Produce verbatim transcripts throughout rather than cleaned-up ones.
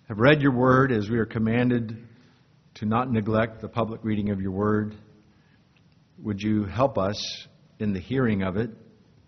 have read your word as we are commanded to not neglect the public reading of your word. Would you help us in the hearing of it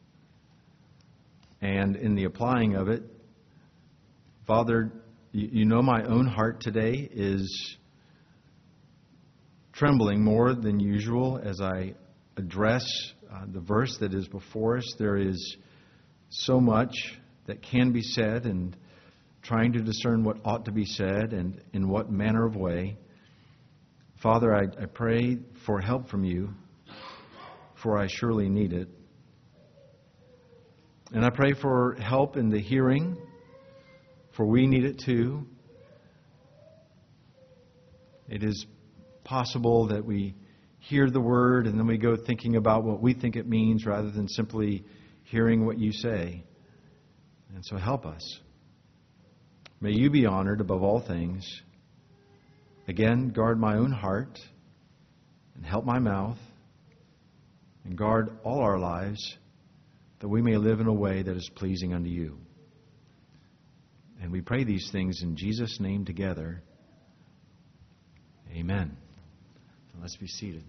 and in the applying of it? Father, you know my own heart today is trembling more than usual as I address uh, the verse that is before us. There is so much that can be said, and trying to discern what ought to be said and in what manner of way. Father, I, I pray for help from you, for I surely need it. And I pray for help in the hearing, for we need it too. It is possible that we hear the word and then we go thinking about what we think it means rather than simply hearing what you say. And so help us. May you be honored above all things. Again, guard my own heart and help my mouth and guard all our lives that we may live in a way that is pleasing unto you. And we pray these things in Jesus' name together. Amen. Let's be seated.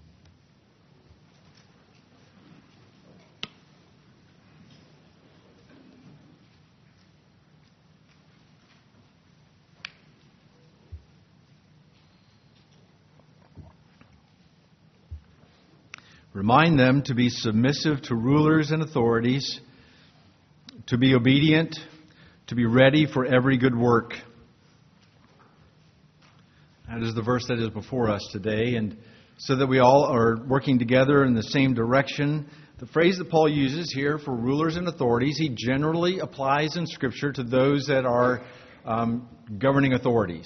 Remind them to be submissive to rulers and authorities, to be obedient, to be ready for every good work. That is the verse that is before us today. And so that we all are working together in the same direction. The phrase that Paul uses here for rulers and authorities, he generally applies in Scripture to those that are um, governing authorities.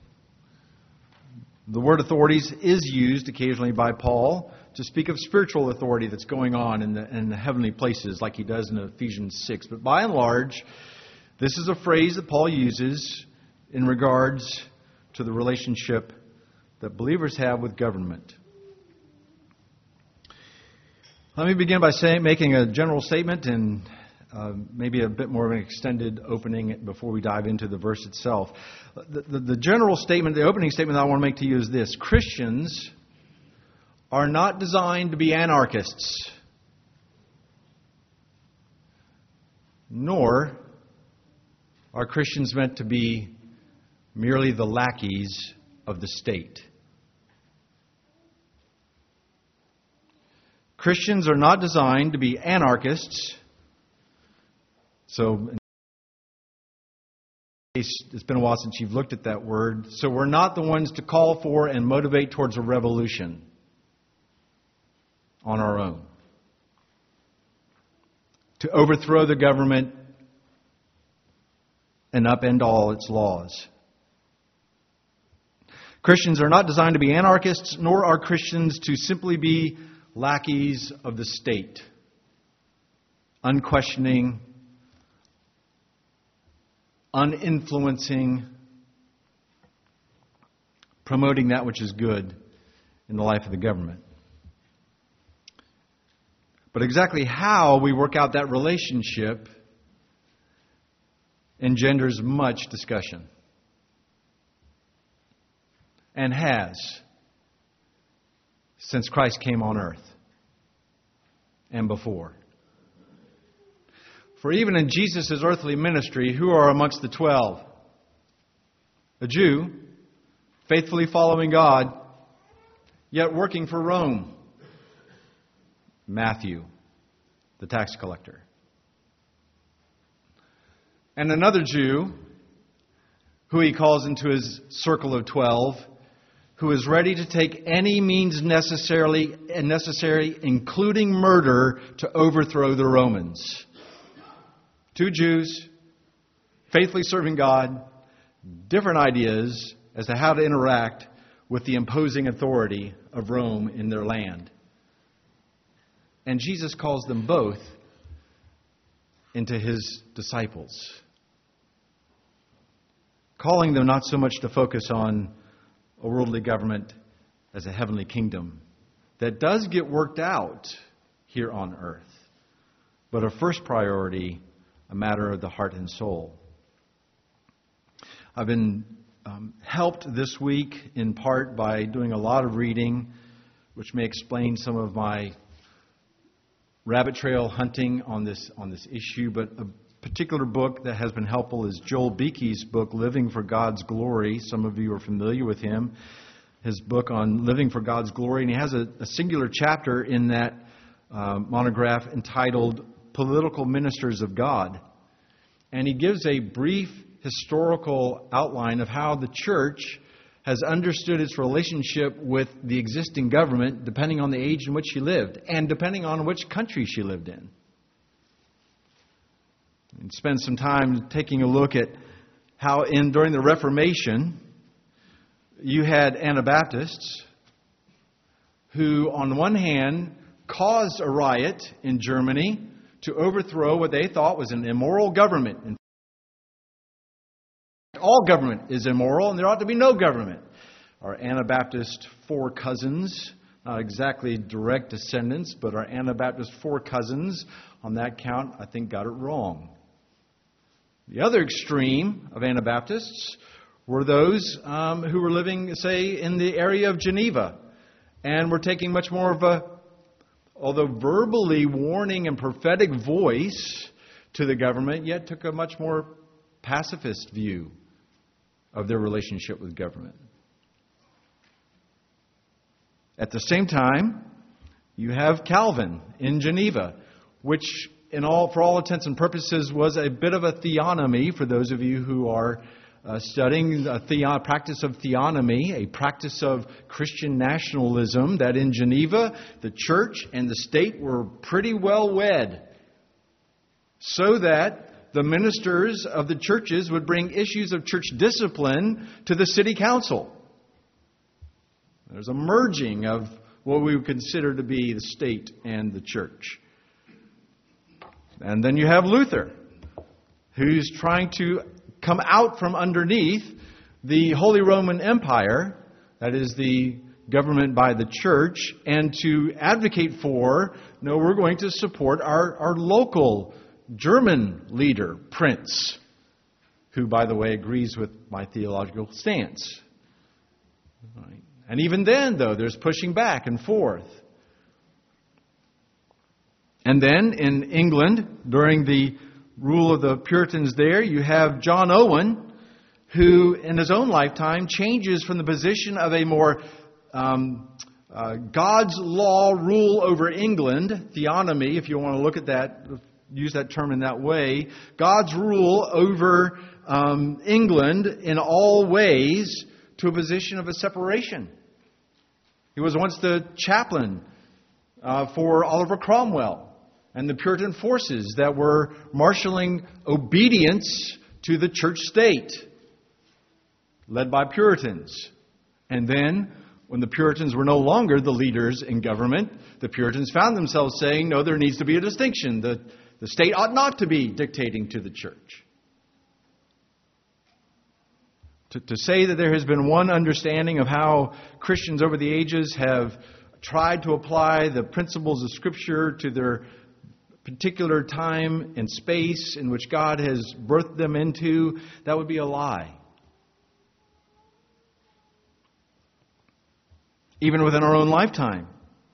The word authorities is used occasionally by Paul to speak of spiritual authority that's going on in the, in the heavenly places, like he does in Ephesians six. But by and large, this is a phrase that Paul uses in regards to the relationship that believers have with government. Let me begin by saying, making a general statement and uh, maybe a bit more of an extended opening before we dive into the verse itself. The, the, the general statement, the opening statement that I want to make to you is this: Christians are not designed to be anarchists, nor are Christians meant to be merely the lackeys of the state. Christians are not designed to be anarchists. So, it's been a while since you've looked at that word. So we're not the ones to call for and motivate towards a revolution on our own, to overthrow the government and upend all its laws. Christians are not designed to be anarchists, nor are Christians to simply be lackeys of the state, unquestioning, uninfluencing, promoting that which is good in the life of the government. But exactly how we work out that relationship engenders much discussion. And has since Christ came on earth and before. For even in Jesus' earthly ministry, who are amongst the twelve? A Jew, faithfully following God, yet working for Rome. Matthew, the tax collector. And another Jew, who he calls into his circle of twelve, who is ready to take any means necessarily necessary, including murder, to overthrow the Romans. Two Jews, faithfully serving God, different ideas as to how to interact with the imposing authority of Rome in their land. And Jesus calls them both into his disciples, calling them not so much to focus on a worldly government as a heavenly kingdom that does get worked out here on earth, but a first priority, a matter of the heart and soul. I've been um, helped this week in part by doing a lot of reading, which may explain some of my rabbit trail hunting on this on this issue. But a particular book that has been helpful is Joel Beeke's book, Living for God's Glory. Some of you are familiar with him. His book on living for God's glory. And he has a, a singular chapter in that uh, monograph entitled Political Ministers of God. And he gives a brief historical outline of how the church has understood its relationship with the existing government depending on the age in which she lived and depending on which country she lived in. And spend some time taking a look at how in during the Reformation you had Anabaptists who on one hand caused a riot in Germany to overthrow what they thought was an immoral government. In fact, all government is immoral and there ought to be no government. Our Anabaptist four cousins, not exactly direct descendants, but our Anabaptist four cousins on that count, I think, got it wrong. The other extreme of Anabaptists were those um, who were living, say, in the area of Geneva and were taking much more of a, although verbally warning and prophetic voice to the government, yet took a much more pacifist view of their relationship with government. At the same time, you have Calvin in Geneva, which in all, for all intents and purposes, was a bit of a theonomy for those of you who are uh, studying a theo- practice of theonomy, a practice of Christian nationalism, that in Geneva, the church and the state were pretty well wed, so that the ministers of the churches would bring issues of church discipline to the city council. There's a merging of what we would consider to be the state and the church. And then you have Luther, who's trying to come out from underneath the Holy Roman Empire, that is the government by the church, and to advocate for, no, we're going to support our, our local German leader, Prince, who, by the way, agrees with my theological stance. Right. And even then, though, there's pushing back and forth. And then in England, during the rule of the Puritans there, you have John Owen, who in his own lifetime changes from the position of a more um, uh, God's law rule over England, theonomy, if you want to look at that, use that term in that way, God's rule over um, England in all ways, to a position of a separation. He was once the chaplain uh, for Oliver Cromwell and the Puritan forces that were marshalling obedience to the church state, led by Puritans. And then, when the Puritans were no longer the leaders in government, the Puritans found themselves saying, no, there needs to be a distinction. The, the state ought not to be dictating to the church. To, to say that there has been one understanding of how Christians over the ages have tried to apply the principles of Scripture to their particular time and space in which God has birthed them into, that would be a lie. Even within our own lifetime.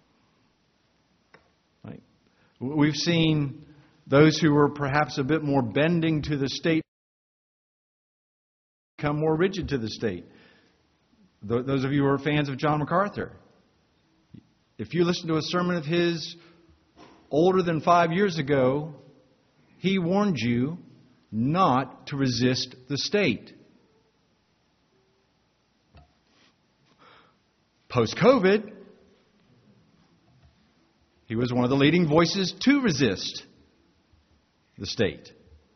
Right? We've seen those who were perhaps a bit more bending to the state become more rigid to the state. Those of you who are fans of John MacArthur, if you listen to a sermon of his older than five years ago, he warned you not to resist the state. Post-COVID, he was one of the leading voices to resist the state.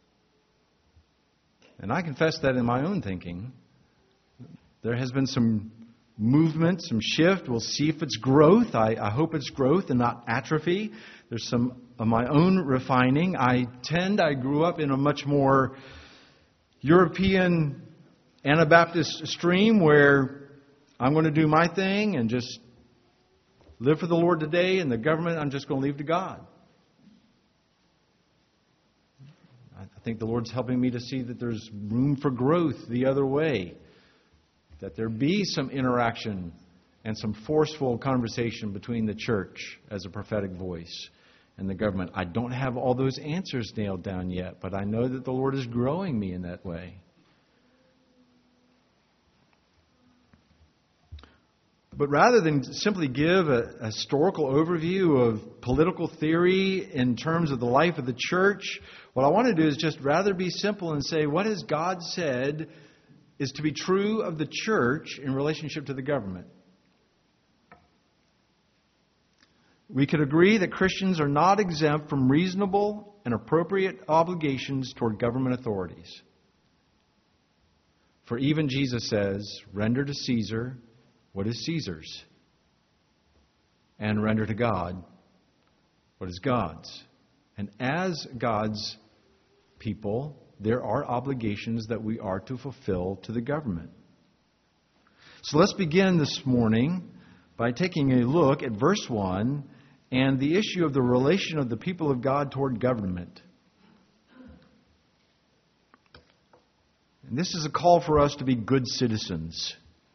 And I confess that in my own thinking, there has been some movement, some shift. We'll see if it's growth. I, I hope it's growth and not atrophy. There's some of my own refining. I tend, I grew up in a much more European Anabaptist stream where I'm going to do my thing and just live for the Lord today, and the government I'm just going to leave to God. I think the Lord's helping me to see that there's room for growth the other way. that there be some interaction and some forceful conversation between the church as a prophetic voice and the government. I don't have all those answers nailed down yet, but I know that the Lord is growing me in that way. But rather than simply give a, a historical overview of political theory in terms of the life of the church, what I want to do is just rather be simple and say, what has God said is to be true of the church in relationship to the government? We could agree that Christians are not exempt from reasonable and appropriate obligations toward government authorities. For even Jesus says, render to Caesar what is Caesar's, and render to God what is God's. And as God's people, there are obligations that we are to fulfill to the government. So let's begin this morning by taking a look at verse one and the issue of the relation of the people of God toward government. And this is a call for us to be good citizens.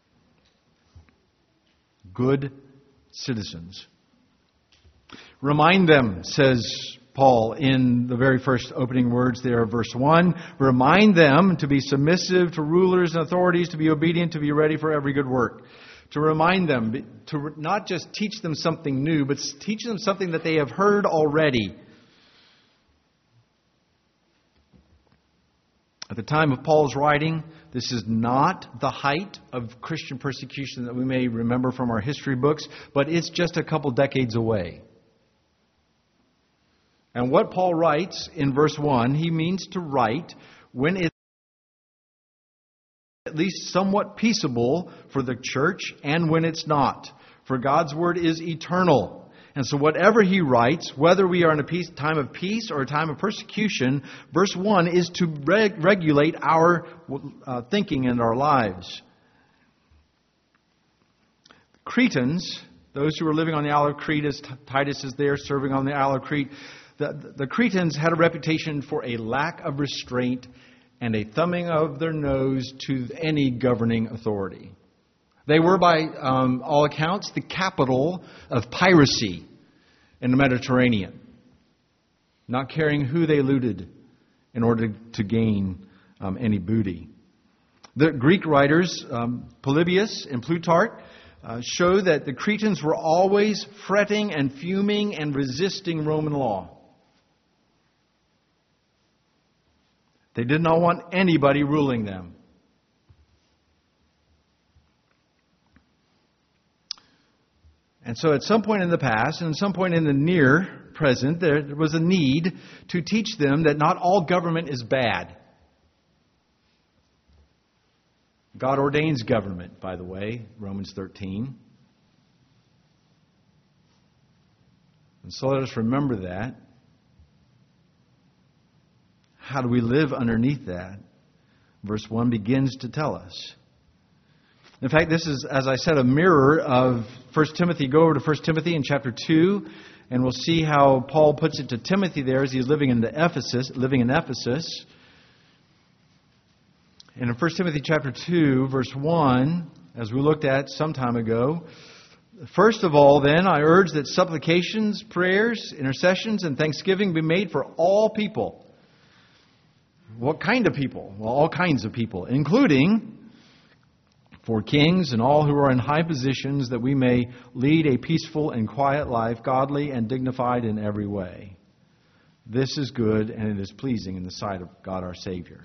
Good citizens. Remind them, says Paul in the very first opening words there of verse one. Remind them to be submissive to rulers and authorities, to be obedient, to be ready for every good work. To remind them, to not just teach them something new, but teach them something that they have heard already. At the time of Paul's writing, this is not the height of Christian persecution that we may remember from our history books, but it's just a couple decades away. And what Paul writes in verse one, he means to write when it's at least somewhat peaceable for the church and when it's not. For God's word is eternal. And so whatever he writes, whether we are in a peace, time of peace or a time of persecution, verse one is to reg- regulate our uh, thinking and our lives. Cretans, those who were living on the Isle of Crete, as Titus is there serving on the Isle of Crete, the, the Cretans had a reputation for a lack of restraint and a thumbing of their nose to any governing authority. They were, by um, all accounts, the capital of piracy in the Mediterranean, not caring who they looted in order to gain um, any booty. The Greek writers, um, Polybius and Plutarch, uh, show that the Cretans were always fretting and fuming and resisting Roman law. They did not want anybody ruling them. And so at some point in the past, and at some point in the near present, there was a need to teach them that not all government is bad. God ordains government, by the way, Romans thirteen. And so let us remember that. How do we live underneath that? Verse one begins to tell us. In fact, this is, as I said, a mirror of First Timothy. Go over to First Timothy in chapter two, and we'll see how Paul puts it to Timothy there as he's living in the Ephesus, living in Ephesus. And in First Timothy chapter two, verse one, as we looked at some time ago, first of all, then, I urge that supplications, prayers, intercessions, and thanksgiving be made for all people. What kind of people? Well, all kinds of people, including for kings and all who are in high positions, that we may lead a peaceful and quiet life, godly and dignified in every way. This is good, and it is pleasing in the sight of God our Savior.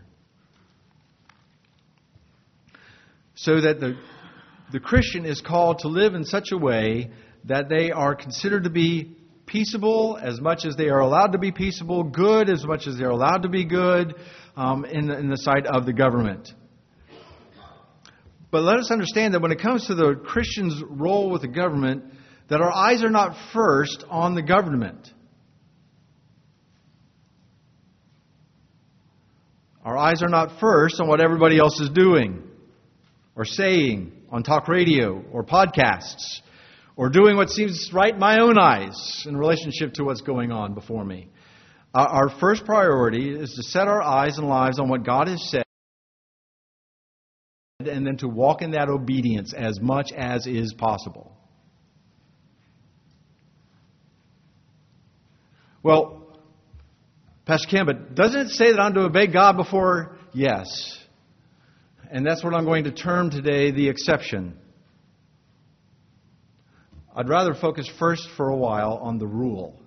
So that the, the Christian is called to live in such a way that they are considered to be peaceable as much as they are allowed to be peaceable, good as much as they are allowed to be good um, in, the, in the sight of the government. But let us understand that when it comes to the Christian's role with the government, that our eyes are not first on the government. Our eyes are not first on what everybody else is doing or saying on talk radio or podcasts or doing what seems right in my own eyes in relationship to what's going on before me. Our first priority is to set our eyes and lives on what God has said and then to walk in that obedience as much as is possible. Well, Pastor Ken, but doesn't it say that I'm to obey God before? Yes. And that's what I'm going to term today the exception. I'd rather focus first for a while on the rule.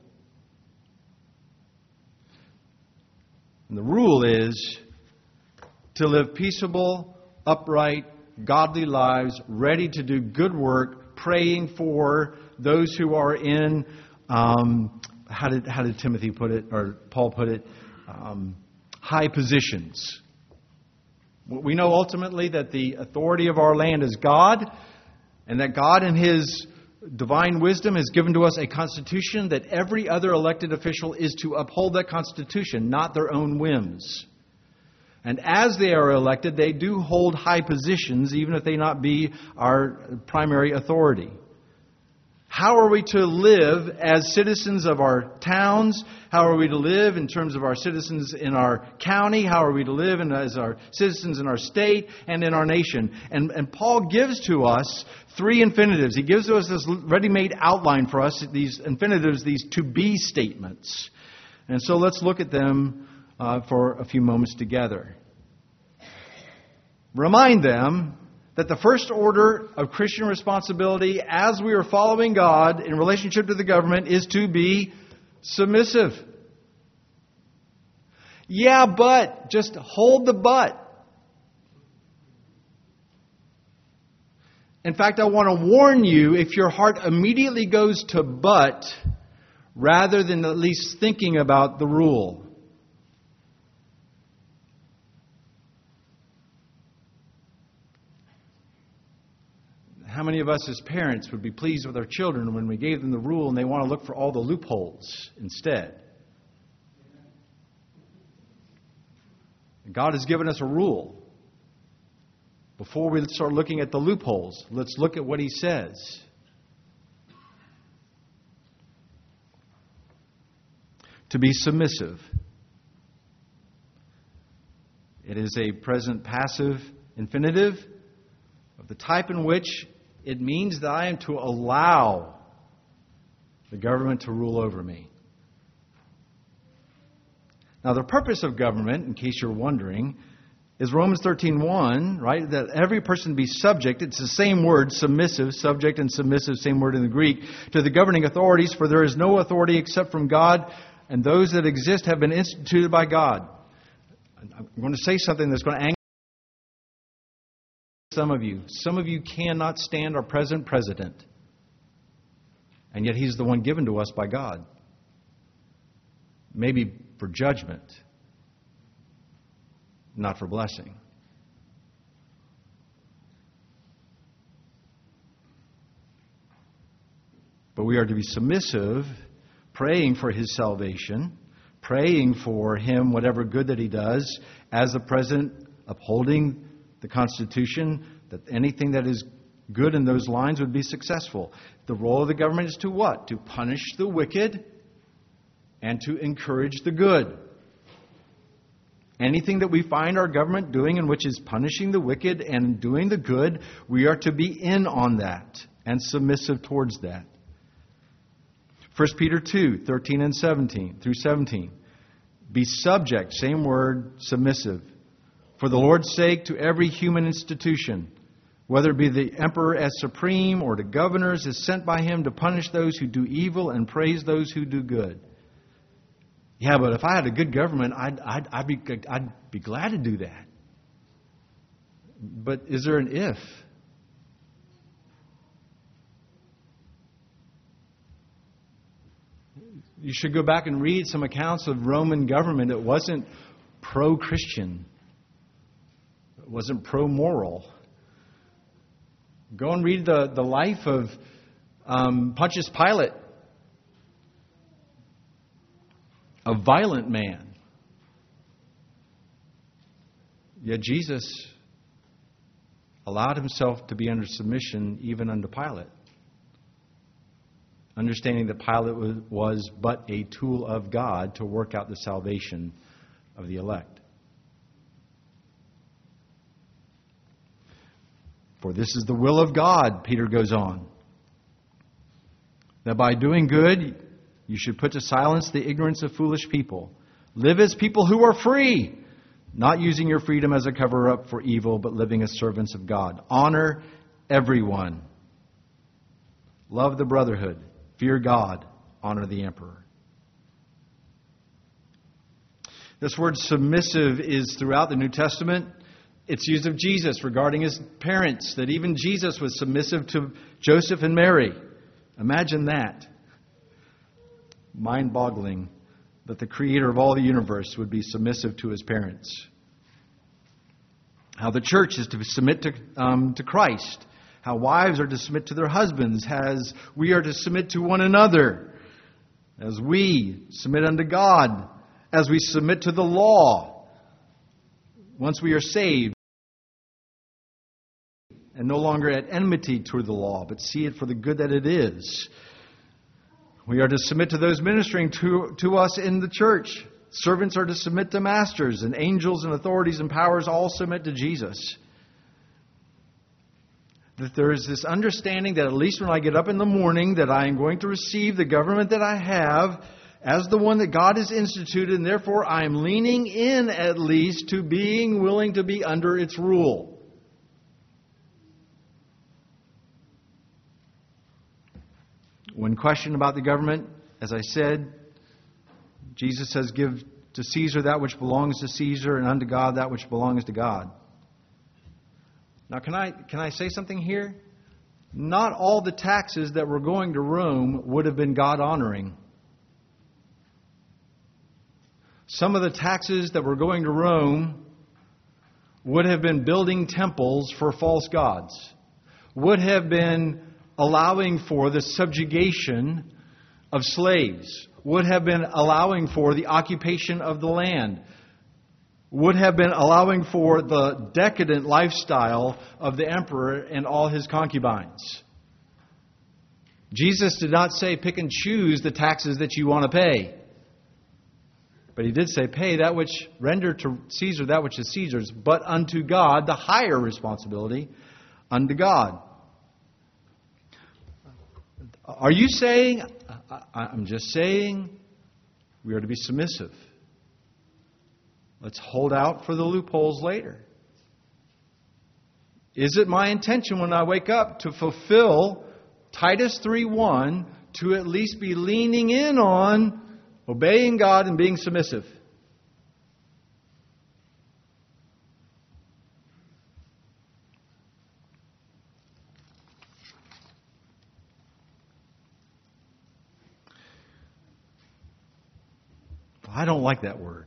And the rule is to live peaceable, upright, godly lives, ready to do good work, praying for those who are in, um, how did how did Timothy put it, or Paul put it, um, high positions. We know ultimately that the authority of our land is God, and that God in His divine wisdom has given to us a constitution that every other elected official is to uphold that constitution, not their own whims. And as they are elected, they do hold high positions, even if they not be our primary authority. How are we to live as citizens of our towns? How are we to live in terms of our citizens in our county? How are we to live in, as our citizens in our state and in our nation? And, and Paul gives to us three infinitives. He gives to us this ready-made outline for us, these infinitives, these to-be statements. And so let's look at them uh, for a few moments together. Remind them that the first order of Christian responsibility as we are following God in relationship to the government is to be submissive. Yeah, but just hold the but. In fact, I want to warn you, if your heart immediately goes to but, rather than at least thinking about the rule. How many of us as parents would be pleased with our children when we gave them the rule and they want to look for all the loopholes instead? God has given us a rule. Before we start looking at the loopholes, let's look at what He says. To be submissive. It is a present passive infinitive of the type in which it means that I am to allow the government to rule over me. Now, the purpose of government, in case you're wondering, is Romans thirteen one, right? That every person be subject. It's the same word, submissive, subject and submissive, same word in the Greek, to the governing authorities, for there is no authority except from God, and those that exist have been instituted by God. I'm going to say something that's going to anger some of you. Some of you cannot stand our present president. And yet he's the one given to us by God. Maybe for judgment, not for blessing. But we are to be submissive, praying for his salvation, praying for him, whatever good that he does, as the president, upholding the Constitution, that anything that is good in those lines would be successful. The role of the government is to what? To punish the wicked and to encourage the good. Anything that we find our government doing in which is punishing the wicked and doing the good, we are to be in on that and submissive towards that. First Peter two, thirteen and seventeen through seventeen. Be subject, same word, submissive, for the Lord's sake, to every human institution, whether it be the emperor as supreme or to governors as sent by him to punish those who do evil and praise those who do good. Yeah, but if I had a good government, I'd, I'd, I'd, be, I'd be glad to do that. But is there an if? You should go back and read some accounts of Roman government. It wasn't pro-Christian. It wasn't pro-moral. Go and read the, the life of um, Pontius Pilate. A violent man. Yet Jesus allowed himself to be under submission even unto Pilate. Understanding that Pilate was, was but a tool of God to work out the salvation of the elect. For this is the will of God, Peter goes on, that by doing good you should put to silence the ignorance of foolish people. Live as people who are free, not using your freedom as a cover-up for evil, but living as servants of God. Honor everyone. Love the brotherhood. Fear God. Honor the emperor. This word submissive is throughout the New Testament. It's used of Jesus regarding his parents, that even Jesus was submissive to Joseph and Mary. Imagine that. Mind-boggling that the creator of all the universe would be submissive to his parents. How the church is to submit to, um, to Christ. How wives are to submit to their husbands. As we are to submit to one another. As we submit unto God. As we submit to the law. Once we are saved. And no longer at enmity toward the law, but see it for the good that it is. We are to submit to those ministering to, to us in the church. Servants are to submit to masters, and angels and authorities and powers all submit to Jesus. That there is this understanding that at least when I get up in the morning, that I am going to receive the government that I have as the one that God has instituted, and therefore I am leaning in at least to being willing to be under its rule. When questioned about the government, as I said, Jesus says, give to Caesar that which belongs to Caesar, and unto God that which belongs to God. Now, can I can I say something here? Not all the taxes that were going to Rome would have been God-honoring. Some of the taxes that were going to Rome would have been building temples for false gods, would have been allowing for the subjugation of slaves, would have been allowing for the occupation of the land, would have been allowing for the decadent lifestyle of the emperor and all his concubines. Jesus did not say pick and choose the taxes that you want to pay. But he did say pay that which, render to Caesar that which is Caesar's, but unto God the higher responsibility, unto God. Are you saying, I'm just saying, we are to be submissive. Let's hold out for the loopholes later. Is it my intention when I wake up to fulfill Titus three one, to at least be leaning in on obeying God and being submissive? I don't like that word.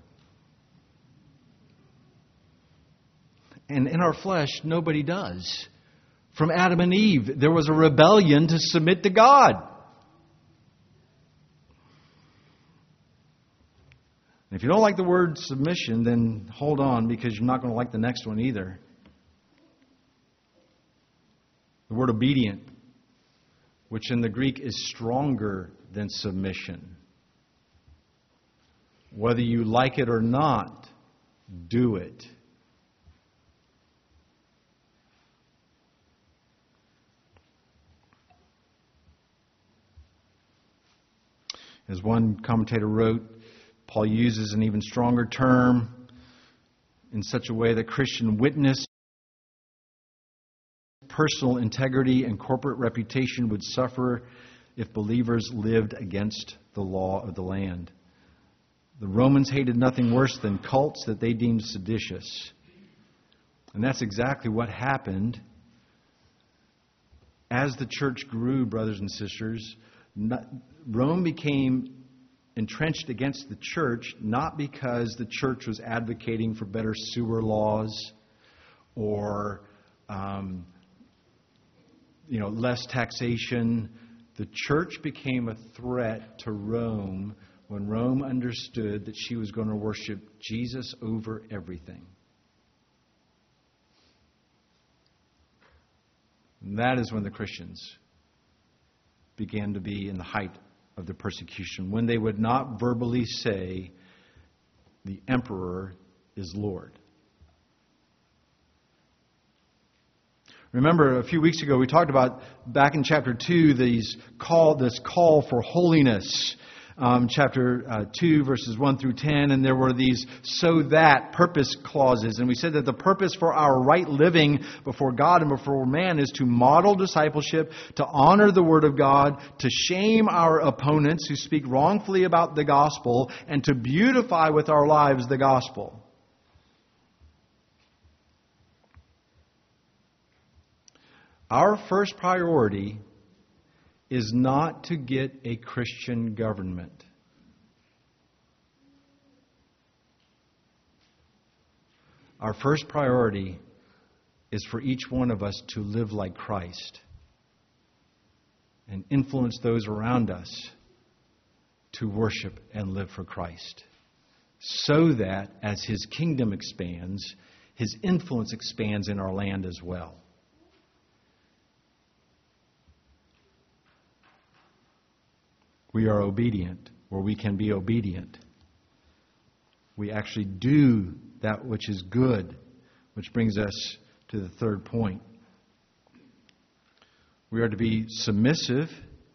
And in our flesh, nobody does. From Adam and Eve, there was a rebellion to submit to God. And if you don't like the word submission, then hold on, because you're not going to like the next one either. The word obedient, which in the Greek is stronger than submission. Whether you like it or not, do it. As one commentator wrote, Paul uses an even stronger term in such a way that Christian witness, personal integrity, and corporate reputation would suffer if believers lived against the law of the land. The Romans hated nothing worse than cults that they deemed seditious. And that's exactly what happened as the church grew, brothers and sisters. Rome became entrenched against the church, not because the church was advocating for better sewer laws or um, you know, less taxation. The church became a threat to Rome when Rome understood that she was going to worship Jesus over everything. And that is when the Christians began to be in the height of the persecution, when they would not verbally say, the emperor is Lord. Remember, a few weeks ago we talked about, back in chapter two, these call, this call for holiness. Um, chapter uh, two, verses one through ten, and there were these so that purpose clauses. And we said that the purpose for our right living before God and before man is to model discipleship, to honor the Word of God, to shame our opponents who speak wrongfully about the gospel, and to beautify with our lives the gospel. Our first priority is not to get a Christian government. Our first priority is for each one of us to live like Christ and influence those around us to worship and live for Christ, so that as His kingdom expands, His influence expands in our land as well. We are obedient, or we can be obedient. We actually do that which is good, which brings us to the third point. We are to be submissive,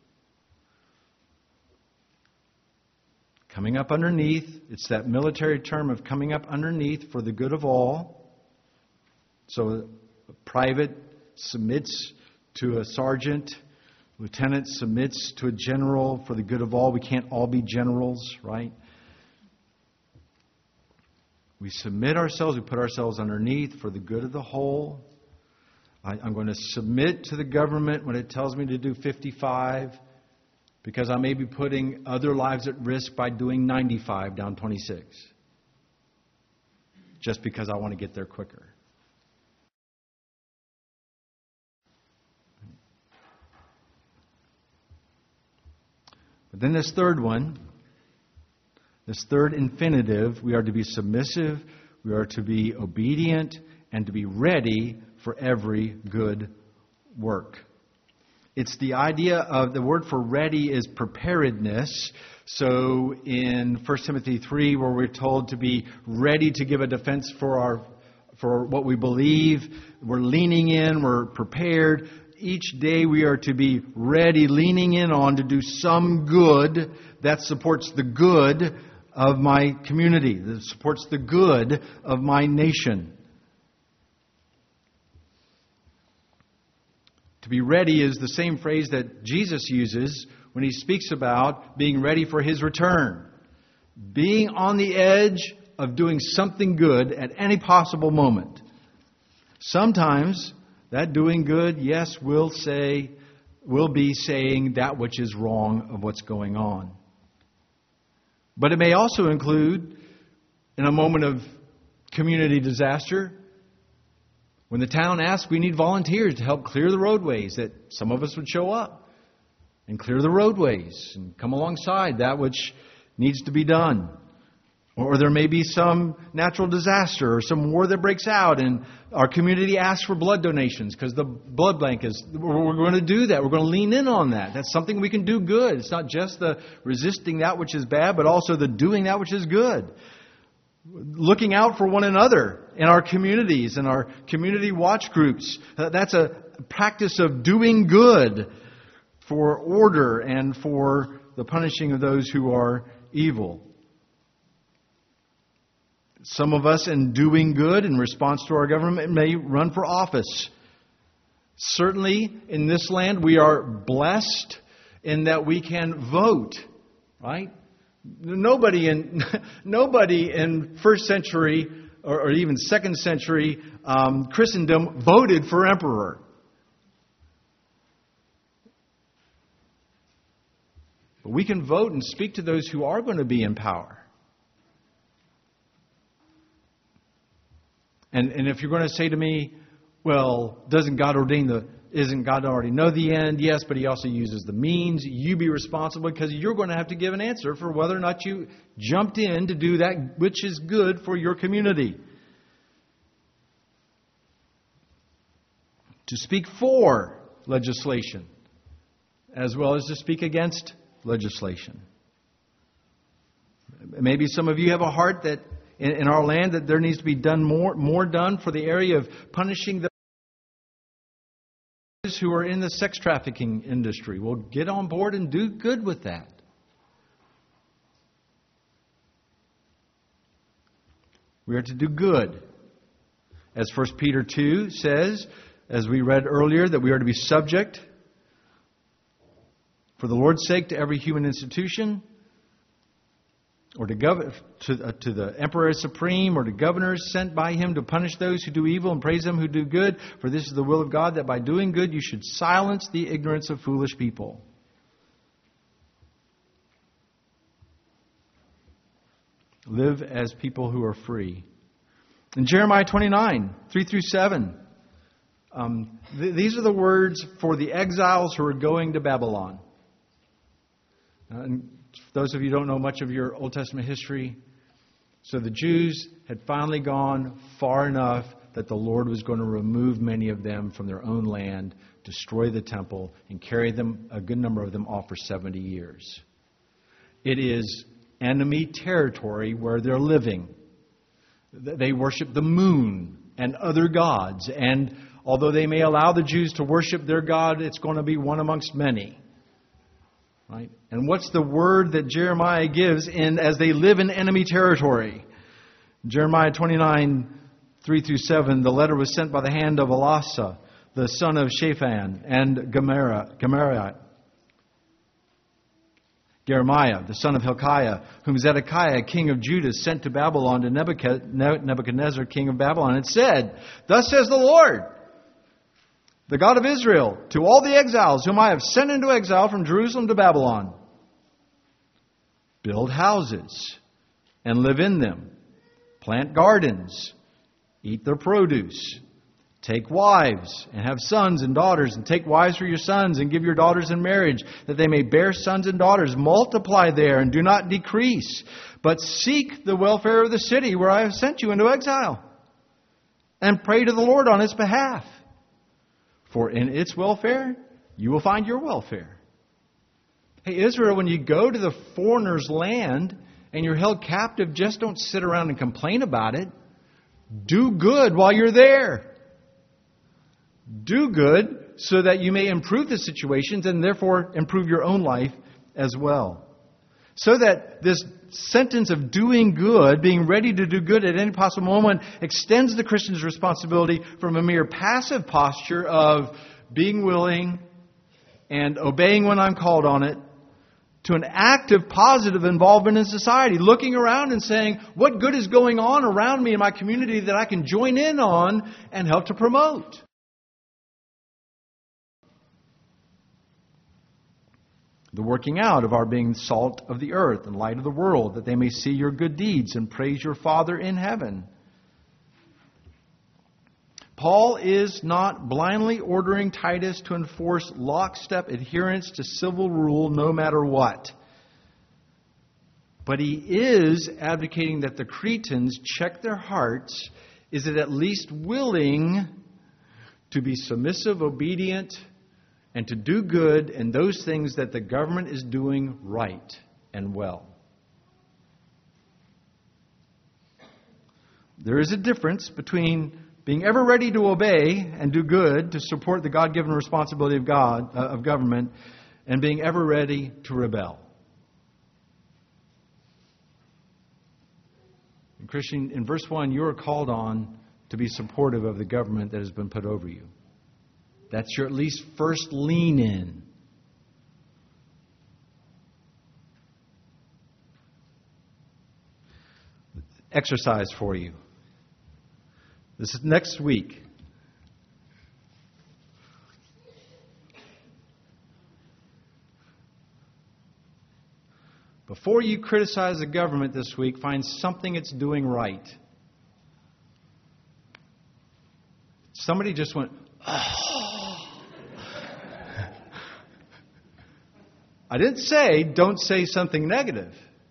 coming up underneath. It's that military term of coming up underneath for the good of all. So a private submits to a sergeant. Lieutenant submits to a general for the good of all. We can't all be generals, right? We submit ourselves, we put ourselves underneath for the good of the whole. I, I'm going to submit to the government when it tells me to do fifty-five, because I may be putting other lives at risk by doing ninety-five down twenty-six, just because I want to get there quicker. But then this third one, this third infinitive, we are to be submissive, we are to be obedient, and to be ready for every good work. It's the idea of, the word for ready is preparedness. So in First Timothy three, where we're told to be ready to give a defense for our for what we believe, we're leaning in, we're prepared. Each day we are to be ready, leaning in on to do some good that supports the good of my community, that supports the good of my nation. To be ready is the same phrase that Jesus uses when He speaks about being ready for His return. Being on the edge of doing something good at any possible moment. Sometimes that doing good, yes, will say, will be saying that which is wrong of what's going on. But it may also include, in a moment of community disaster, when the town asks, we need volunteers to help clear the roadways, that some of us would show up and clear the roadways and come alongside that which needs to be done. Or there may be some natural disaster or some war that breaks out and our community asks for blood donations because the blood bank is, we're going to do that. We're going to lean in on that. That's something we can do good. It's not just the resisting that which is bad, but also the doing that which is good. Looking out for one another in our communities and our community watch groups. That's a practice of doing good for order and for the punishing of those who are evil. Some of us, in doing good in response to our government, may run for office. Certainly, in this land, we are blessed in that we can vote, right? Nobody in nobody in first century or, or even second century um, Christendom voted for emperor. But we can vote and speak to those who are going to be in power. And, and if you're going to say to me, well, doesn't God ordain the, isn't God already know the end? Yes, but He also uses the means. You be responsible because you're going to have to give an answer for whether or not you jumped in to do that which is good for your community. To speak for legislation as well as to speak against legislation. Maybe some of you have a heart that in, in our land that there needs to be done more, more done for the area of punishing the who are in the sex trafficking industry. Well, get on board and do good with that. We are to do good. As First Peter two says, as we read earlier, that we are to be subject for the Lord's sake to every human institution, or to, gov- to, uh, to the Emperor Supreme, or to governors sent by him to punish those who do evil and praise them who do good. For this is the will of God, that by doing good you should silence the ignorance of foolish people. Live as people who are free. In Jeremiah twenty-nine, three through seven, um, th- these are the words for the exiles who are going to Babylon. Uh, and for those of you who don't know much of your Old Testament history, so the Jews had finally gone far enough that the Lord was going to remove many of them from their own land, destroy the temple, and carry them, a good number of them, off for seventy years. It is enemy territory where they're living. They worship the moon and other gods. And although they may allow the Jews to worship their God, it's going to be one amongst many. Right? And what's the word that Jeremiah gives in as they live in enemy territory? Jeremiah twenty-nine, three through seven, the letter was sent by the hand of Elasah, the son of Shaphan, and Gemariah, Jeremiah, the son of Hilkiah, whom Zedekiah, king of Judah, sent to Babylon to Nebuchadnezzar, king of Babylon, and said, "Thus says the Lord, the God of Israel, to all the exiles whom I have sent into exile from Jerusalem to Babylon, build houses and live in them, plant gardens, eat their produce, take wives and have sons and daughters, and take wives for your sons and give your daughters in marriage, that they may bear sons and daughters. Multiply there and do not decrease, but seek the welfare of the city where I have sent you into exile, and pray to the Lord on its behalf. For in its welfare, you will find your welfare." Hey, Israel, when you go to the foreigner's land and you're held captive, just don't sit around and complain about it. Do good while you're there. Do good so that you may improve the situations and therefore improve your own life as well. So that this sentence of doing good, being ready to do good at any possible moment, extends the Christian's responsibility from a mere passive posture of being willing and obeying when I'm called on it, to an active, positive involvement in society, looking around and saying, what good is going on around me in my community that I can join in on and help to promote? The working out of our being salt of the earth and light of the world, that they may see your good deeds and praise your Father in heaven. Paul is not blindly ordering Titus to enforce lockstep adherence to civil rule no matter what. But he is advocating that the Cretans check their hearts. Is it at least willing to be submissive, obedient, and to do good in those things that the government is doing right and well? There is a difference between being ever ready to obey and do good to support the God-given responsibility of God, uh, of government, and being ever ready to rebel. And Christian, in verse one, you are called on to be supportive of the government that has been put over you. That's your at least first lean in. Exercise for you. This is next week. Before you criticize the government this week, find something it's doing right. Somebody just went, oh. I didn't say don't say something negative.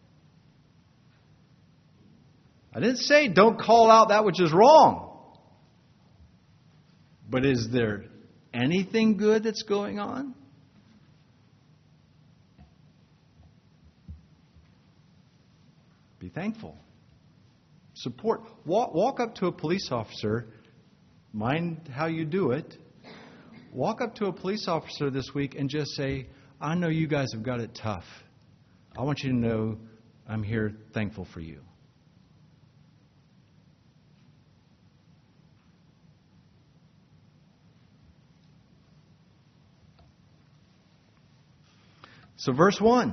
I didn't say don't call out that which is wrong. But is there anything good that's going on? Be thankful. Support. Walk, walk up to a police officer. Mind how you do it. walk up to a police officer this week and just say, I know you guys have got it tough. I want you to know I'm here thankful for you. So verse one,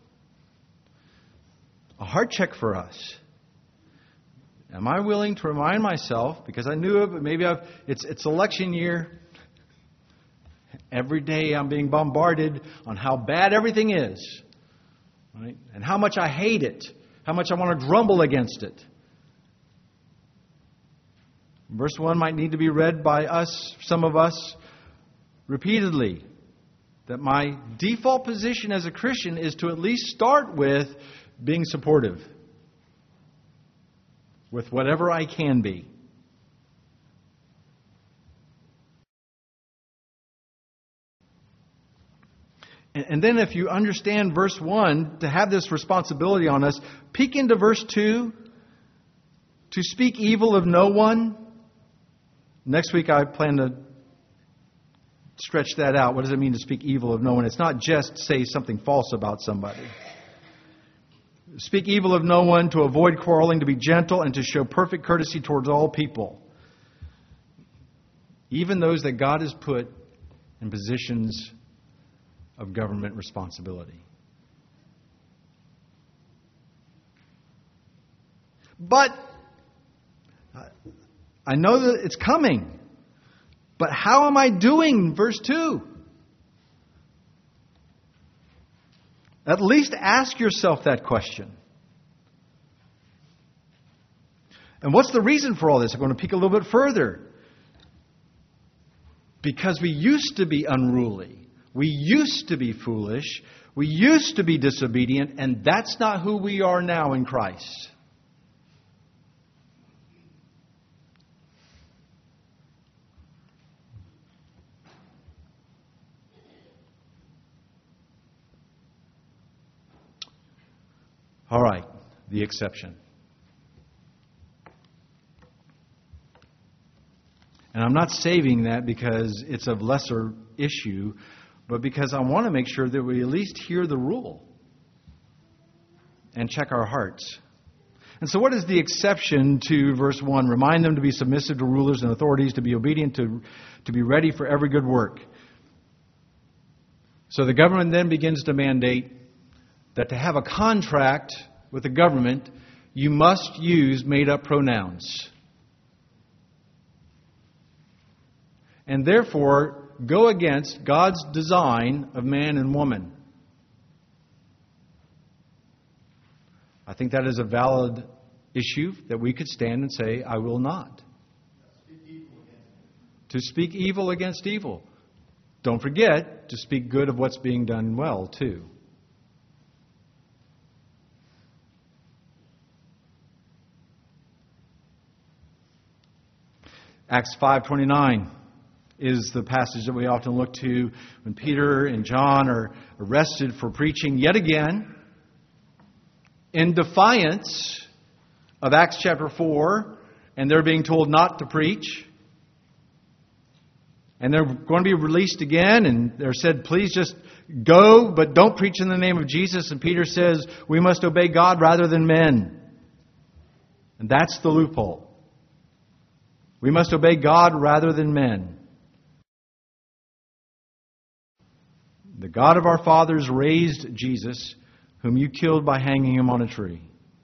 a heart check for us. Am I willing to remind myself, because I knew it, but maybe I've, it's, it's election year. Every day I'm being bombarded on how bad everything is, right? And how much I hate it, how much I want to grumble against it. Verse one might need to be read by us, some of us, repeatedly. That my default position as a Christian is to at least start with being supportive. With whatever I can be. And, and then if you understand verse one, to have this responsibility on us, peek into verse two, to speak evil of no one. Next week I plan to stretch that out. What does it mean to speak evil of no one? It's not just say something false about somebody. Speak evil of no one, to avoid quarreling, to be gentle, and to show perfect courtesy towards all people. Even those that God has put in positions of government responsibility. But I know that it's coming. But how am I doing? Verse two. At least ask yourself that question. And what's the reason for all this? I'm going to peek a little bit further. Because we used to be unruly. We used to be foolish. We used to be disobedient. And that's not who we are now in Christ. All right, the exception. And I'm not saving that because it's a lesser issue, but because I want to make sure that we at least hear the rule and check our hearts. And so what is the exception to verse one? Remind them to be submissive to rulers and authorities, to be obedient, to, to be ready for every good work. So the government then begins to mandate that to have a contract with the government, you must use made-up pronouns. And therefore, go against God's design of man and woman. I think that is a valid issue that we could stand and say, I will not. To speak evil against evil. Don't forget to speak good of what's being done well, too. Acts five twenty-nine is the passage that we often look to when Peter and John are arrested for preaching yet again in defiance of Acts chapter four, and they're being told not to preach. And they're going to be released again, and they're said, please just go, but don't preach in the name of Jesus. And Peter says, we must obey God rather than men. And that's the loophole. We must obey God rather than men. The God of our fathers raised Jesus, whom you killed by hanging him on a tree.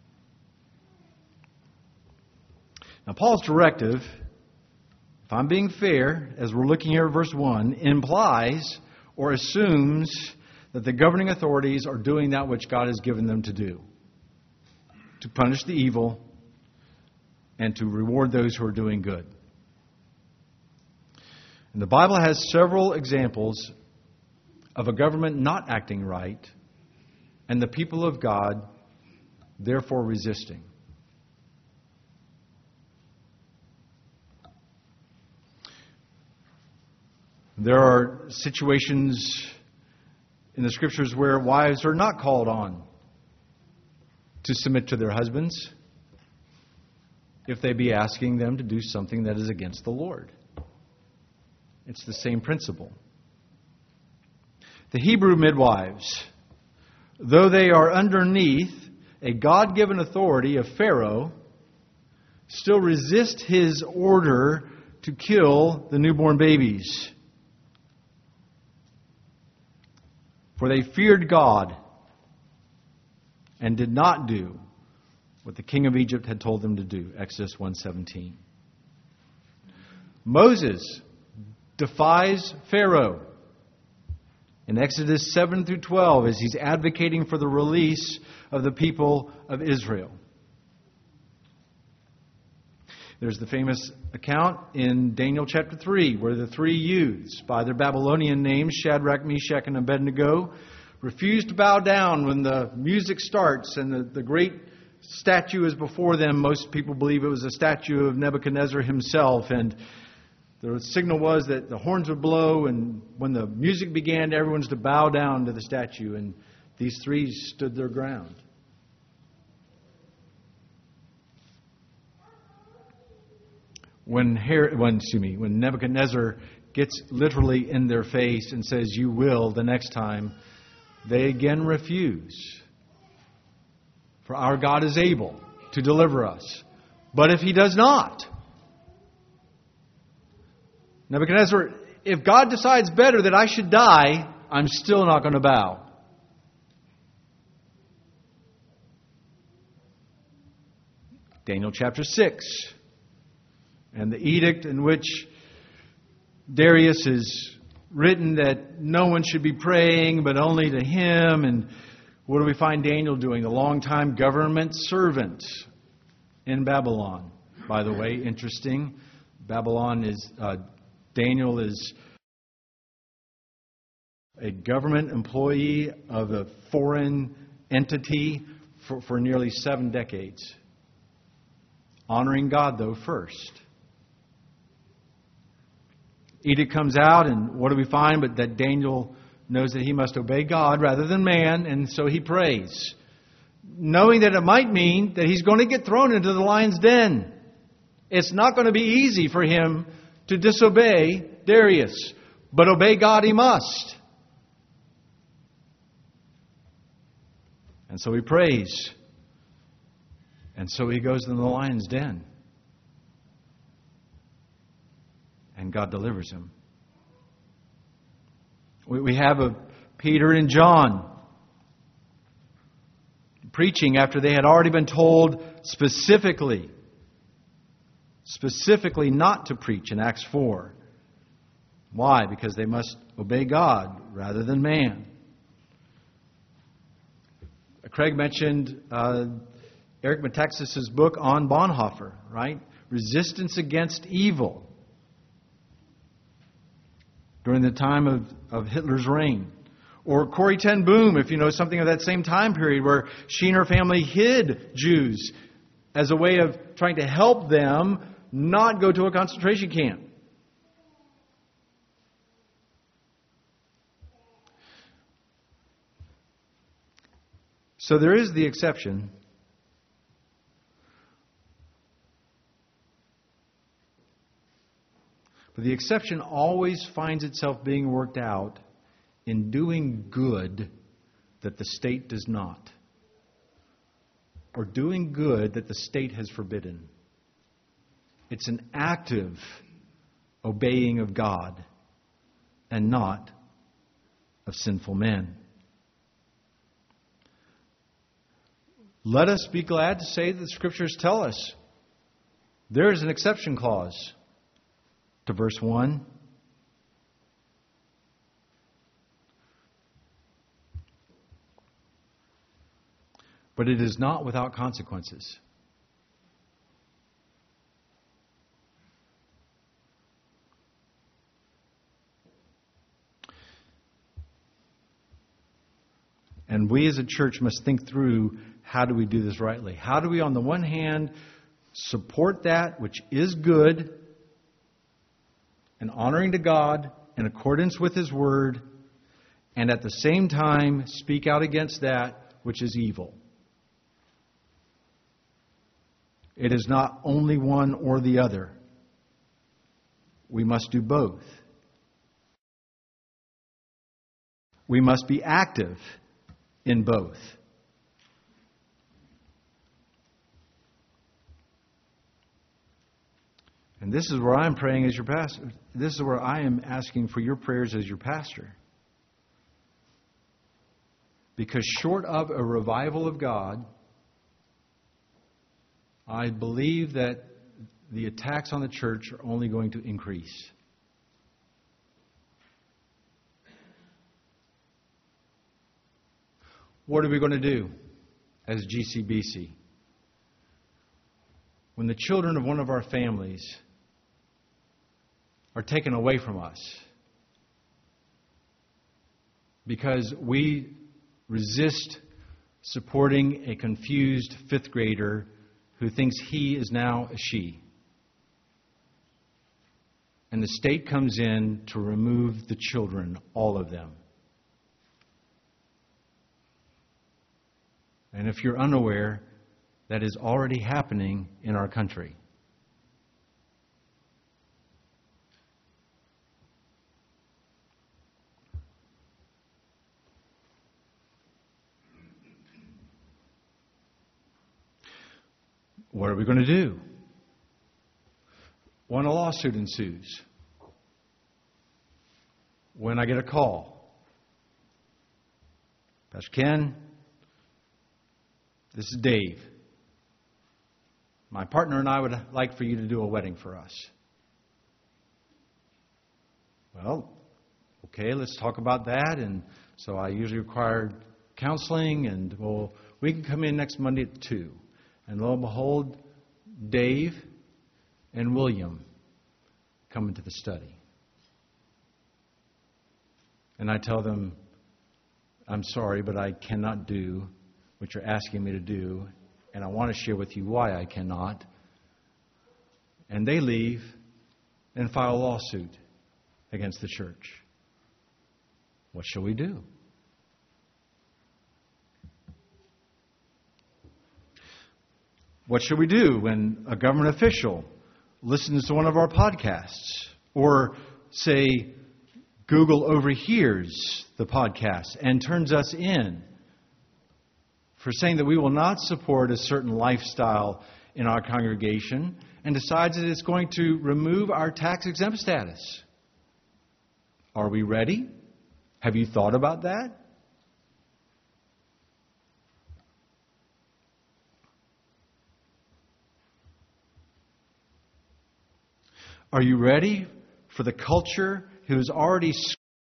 Now, Paul's directive, if I'm being fair, as we're looking here at verse one, implies or assumes that the governing authorities are doing that which God has given them to do. To punish the evil and to reward those who are doing good. And the Bible has several examples of a government not acting right and the people of God therefore resisting. There are situations in the Scriptures where wives are not called on to submit to their husbands if they be asking them to do something that is against the Lord. It's the same principle. The Hebrew midwives, though they are underneath a God-given authority of Pharaoh, still resist his order to kill the newborn babies. For they feared God and did not do what the king of Egypt had told them to do. Exodus one seventeen. Moses defies Pharaoh in Exodus seven through twelve as he's advocating for the release of the people of Israel. There's the famous account in Daniel chapter three where the three youths, by their Babylonian names, Shadrach, Meshach, and Abednego, refuse to bow down when the music starts and the, the great statue is before them. Most people believe it was a statue of Nebuchadnezzar himself, and the signal was that the horns would blow, and when the music began, everyone's to bow down to the statue, and these three stood their ground. When, Herod, when, excuse me, when Nebuchadnezzar gets literally in their face and says, "You will," the next time, they again refuse. For our God is able to deliver us. But if He does not, Nebuchadnezzar, if God decides better that I should die, I'm still not going to bow. Daniel chapter six. And the edict in which Darius has written that no one should be praying but only to him. And what do we find Daniel doing? A long-time government servant in Babylon. By the way, interesting. Babylon is, uh, Daniel is a government employee of a foreign entity for, for nearly seven decades. Honoring God, though, first. Edict comes out, and what do we find? But that Daniel knows that he must obey God rather than man, and so he prays, knowing that it might mean that he's going to get thrown into the lion's den. It's not going to be easy for him to disobey Darius, but obey God he must. And so he prays, and so he goes into the lion's den. And God delivers him. We have a Peter and John preaching after they had already been told specifically, specifically not to preach in Acts four. Why? Because they must obey God rather than man. Craig mentioned uh, Eric Metaxas' book on Bonhoeffer, right? Resistance against evil. During the time of, of Hitler's reign. Or Corrie ten Boom, if you know something of that same time period, where she and her family hid Jews as a way of trying to help them not go to a concentration camp. So there is the exception. But the exception always finds itself being worked out in doing good that the state does not. Or doing good that the state has forbidden. It's an active obeying of God and not of sinful men. Let us be glad to say that the Scriptures tell us there is an exception clause to verse one. But it is not without consequences. And we as a church must think through, how do we do this rightly? How do we, on the one hand, support that which is good and honoring to God in accordance with His Word, and at the same time speak out against that which is evil? It is not only one or the other. We must do both We must be active in both. And this is where I'm praying as your pastor. This is where I am asking for your prayers as your pastor. Because short of a revival of God, I believe that the attacks on the church are only going to increase. What are we going to do as G C B C? When the children of one of our families are taken away from us because we resist supporting a confused fifth grader who thinks he is now a she. And the state comes in to remove the children, all of them. And if you're unaware, that is already happening in our country. What are we going to do when a lawsuit ensues? When I get a call, Pastor Ken, this is Dave. My partner and I would like for you to do a wedding for us. Well, okay, let's talk about that. And so I usually require counseling, and well, we can come in next Monday at two. And lo and behold, Dave and William come into the study. And I tell them, I'm sorry, but I cannot do what you're asking me to do. And I want to share with you why I cannot. And they leave and file a lawsuit against the church. What shall we do? What should we do when a government official listens to one of our podcasts? Or, say, Google overhears the podcast and turns us in for saying that we will not support a certain lifestyle in our congregation and decides that it's going to remove our tax-exempt status? Are we ready? Have you thought about that? Are you ready for the culture who is already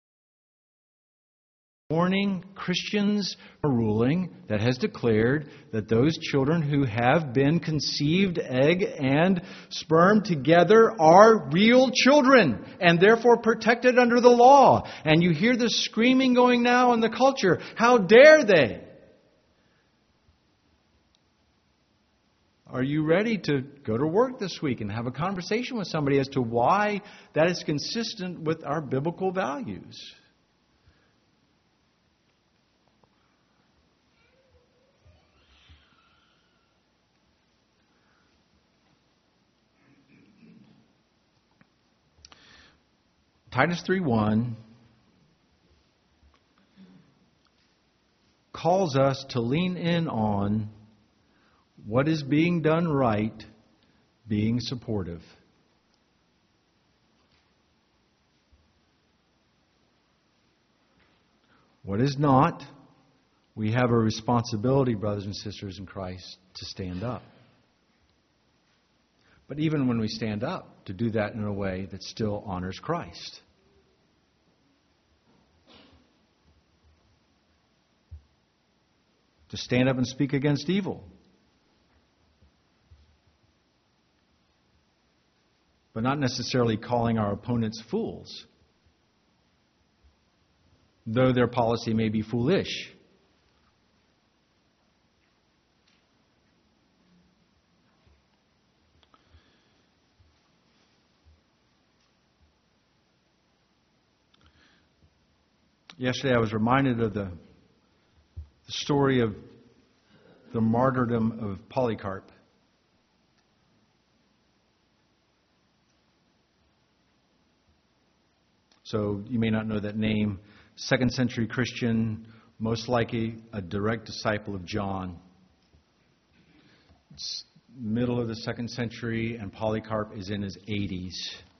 warning Christians a ruling that has declared that those children who have been conceived, egg and sperm together, are real children and therefore protected under the law? And you hear the screaming going now in the culture. How dare they? Are you ready to go to work this week and have a conversation with somebody as to why that is consistent with our biblical values? Titus three one calls us to lean in on what is being done right, being supportive. What is not, we have a responsibility, brothers and sisters in Christ, to stand up. But even when we stand up, to do that in a way that still honors Christ. To stand up and speak against evil. But not necessarily calling our opponents fools, though their policy may be foolish. Yesterday I was reminded of the, the story of the martyrdom of Polycarp. So you may not know that name. second century Christian, most likely a direct disciple of John. It's middle of the second century, and Polycarp is in his eighties.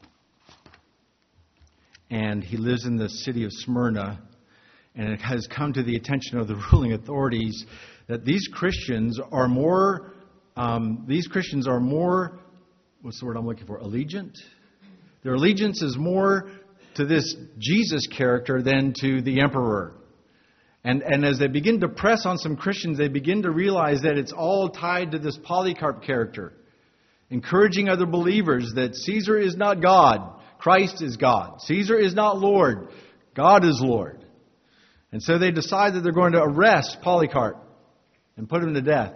And he lives in the city of Smyrna, and it has come to the attention of the ruling authorities that these Christians are more, um, these Christians are more, what's the word I'm looking for, allegiant? Their allegiance is more to this Jesus character than to the emperor. And, and as they begin to press on some Christians, they begin to realize that it's all tied to this Polycarp character, encouraging other believers that Caesar is not God, Christ is God. Caesar is not Lord, God is Lord. And so they decide that they're going to arrest Polycarp and put him to death.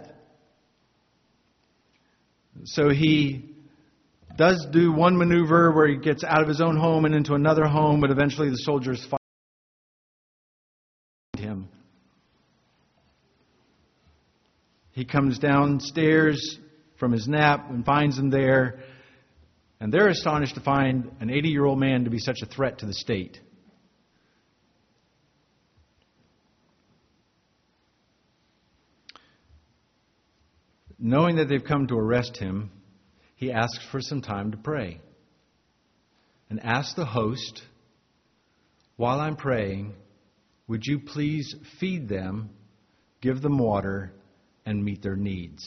So he does do one maneuver where he gets out of his own home and into another home, but eventually the soldiers find him. He comes downstairs from his nap and finds him there, and they're astonished to find an eighty-year-old man to be such a threat to the state. Knowing that they've come to arrest him, he asks for some time to pray. And asks the host, while I'm praying, would you please feed them, give them water, and meet their needs?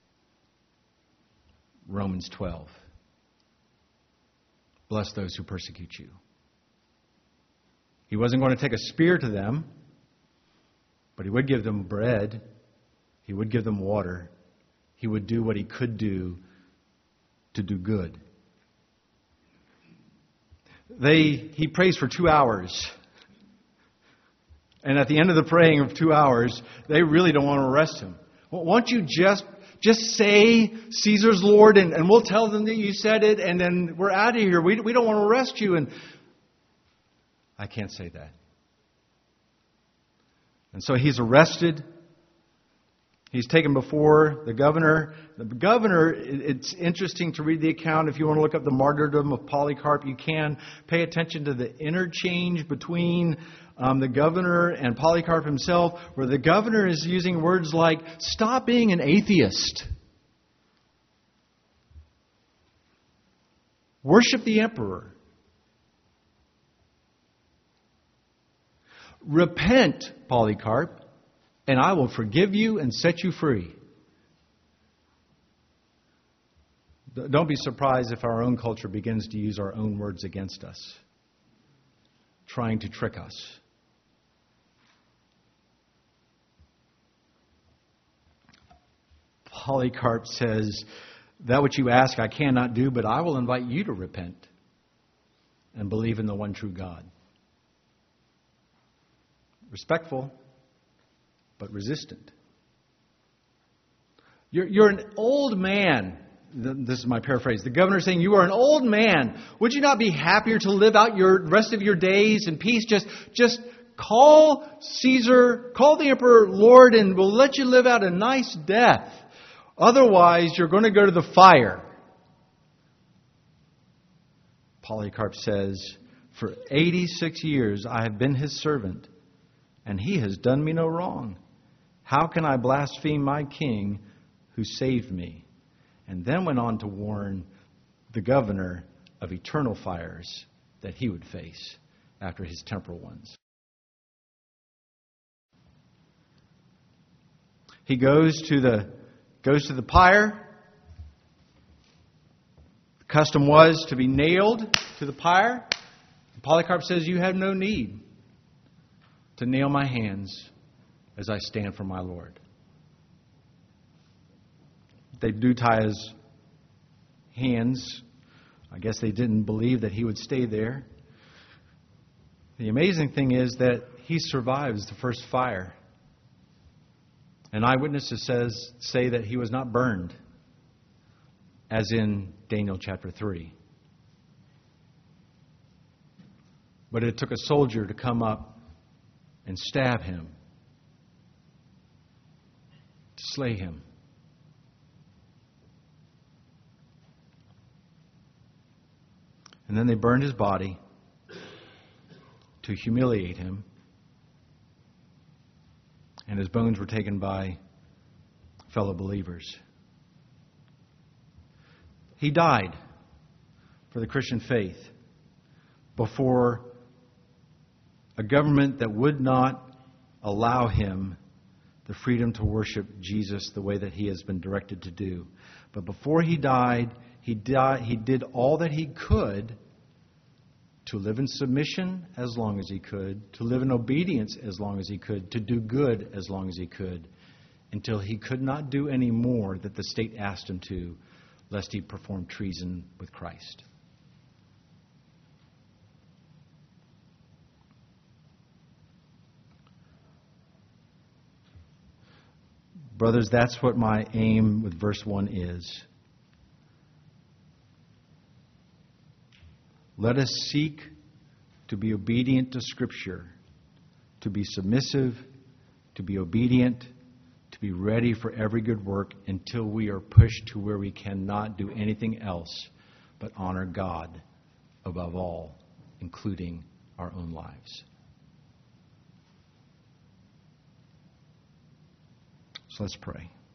Romans twelve. Bless those who persecute you. He wasn't going to take a spear to them, but he would give them bread. He would give them water. He would do what he could do to do good. They, he prays for two hours. And at the end of the praying of two hours, they really don't want to arrest him. Well, why don't you just, just say Caesar's Lord, and, and we'll tell them that you said it, and then we're out of here. We, we don't want to arrest you. And I can't say that. And so he's arrested. He's taken before the governor. The governor, it's interesting to read the account. If you want to look up the martyrdom of Polycarp, you can. Pay attention to the interchange between um, the governor and Polycarp himself, where the governor is using words like, stop being an atheist. Worship the emperor. Repent, Polycarp, and I will forgive you and set you free. Don't be surprised if our own culture begins to use our own words against us, trying to trick us. Polycarp says, that which you ask I cannot do, but I will invite you to repent and believe in the one true God. Respectful, but resistant. You're, you're an old man. This is my paraphrase. The governor is saying, you are an old man. Would you not be happier to live out your rest of your days in peace? Just, just call Caesar, call the emperor Lord, and we'll let you live out a nice death. Otherwise, you're going to go to the fire. Polycarp says, for eighty-six years I have been his servant, and he has done me no wrong. How can I blaspheme my king who saved me? And then went on to warn the governor of eternal fires that he would face after his temporal ones. He goes to the goes to the pyre. The custom was to be nailed to the pyre. And Polycarp says, you have no need to nail my hands as I stand for my Lord. They do tie his hands. I guess they didn't believe that he would stay there. The amazing thing is that he survives the first fire. And eyewitnesses says say that he was not burned, as in Daniel chapter three. But it took a soldier to come up and stab him, to slay him. And then they burned his body to humiliate him and his bones were taken by fellow believers. He died for the Christian faith before a government that would not allow him the freedom to worship Jesus the way that he has been directed to do. But before he died, he died, he did all that he could to live in submission as long as he could, to live in obedience as long as he could, to do good as long as he could, until he could not do any more that the state asked him to, lest he perform treason with Christ. Brothers, that's what my aim with verse one is. Let us seek to be obedient to Scripture, to be submissive, to be obedient, to be ready for every good work until we are pushed to where we cannot do anything else but honor God above all, including our own lives. So let's pray.